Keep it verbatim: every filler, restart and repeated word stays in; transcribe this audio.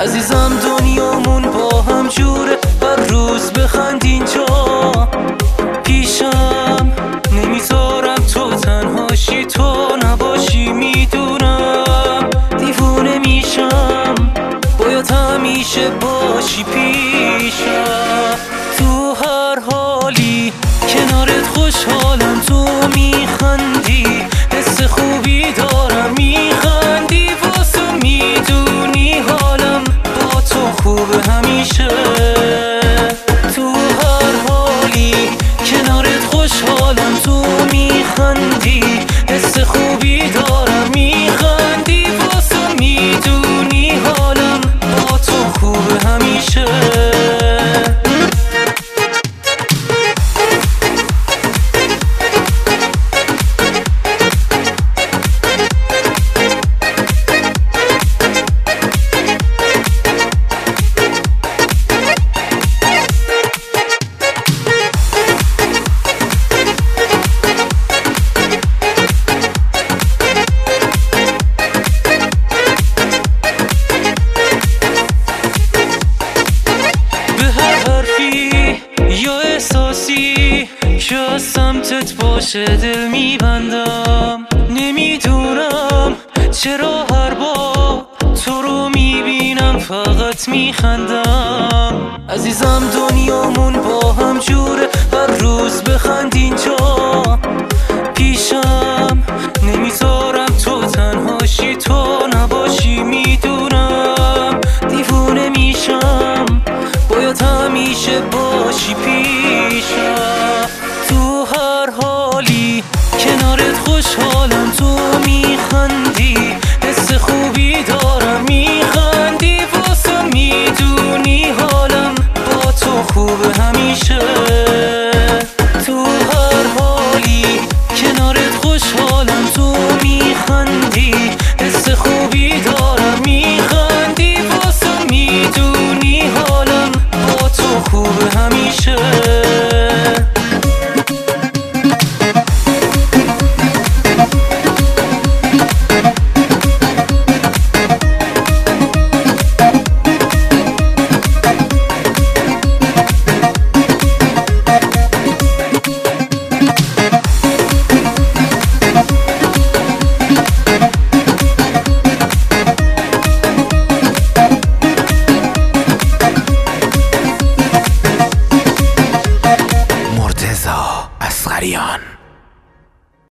عزیزم دنیامون با هم جوره، هر روز بخند اینجا پیشم، نمیذارم تو تنهاشی، تو نباشی میدونم دیوونه میشم، باید همیشه باشی پیشم. تو هر حالی کنارت خوشحالم، تو میخندی حس خوبی دارم، میخندی واسه میدونی حالم با تو خوبه همیشه. تو هر حالی کنارت خوشحالم، تو میخندی حس خوبی دارم، میخندی واسه میدونی حالم با تو خوبه همیشه. یا احساسی که از سمتت باشه دل میبندم، نمیدونم چرا هر بار تو رو میبینم فقط میخندم. عزیزم دنیامون با هم جوره،